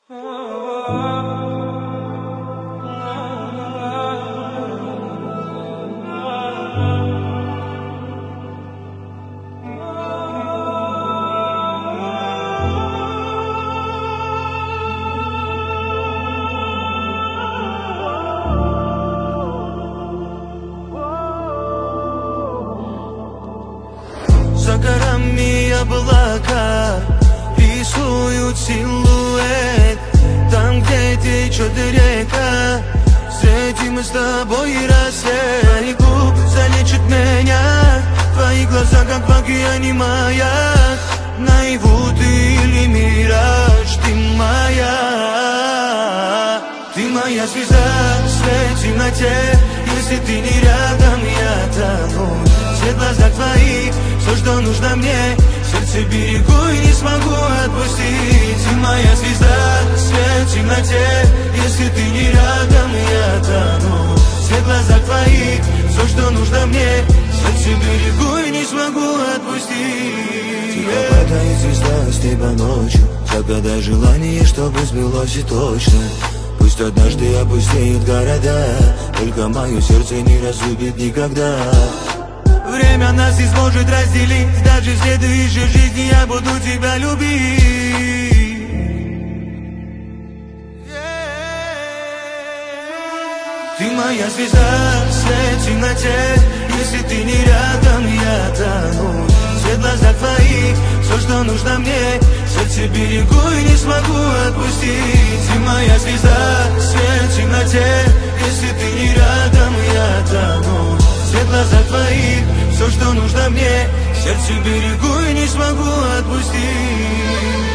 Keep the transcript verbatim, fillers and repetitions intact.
За горами облака рисуют силуэт. Там, где течет река, встретим мы с тобой рассвет. Твои губы залечат меня, твои глаза, как в океане маяк. Наяву ты или мираж, ты моя. Ты моя звезда, свет в темноте. Если ты не рядом, я тону. Свет в глазах твоих, все, что нужно мне. Сердце берегу и не смогу отпустить. Ты моя звезда, свет в темноте. Если ты не рядом, я тону. Свет в глазах твоих, все, что нужно мне. Сердце берегу и не смогу отпустить. Тебя падает звезда с неба ночью, загадай желание, чтобы сбылось и точно. Пусть однажды опустеют города, только мое сердце не разлюбит никогда. Время нас не сможет разделить, даже в следующей жизни я буду тебя любить. Ты моя звезда, свет в темноте. Если ты не рядом, я тону. Свет в глазах твоих, все, что нужно мне. Сердце берегу и не смогу отпустить. Ты моя звезда, свет в темноте. Если ты не рядом, я тону. Свет в глазах твоих, все, что нужно мне. Сердце берегу и не смогу отпустить.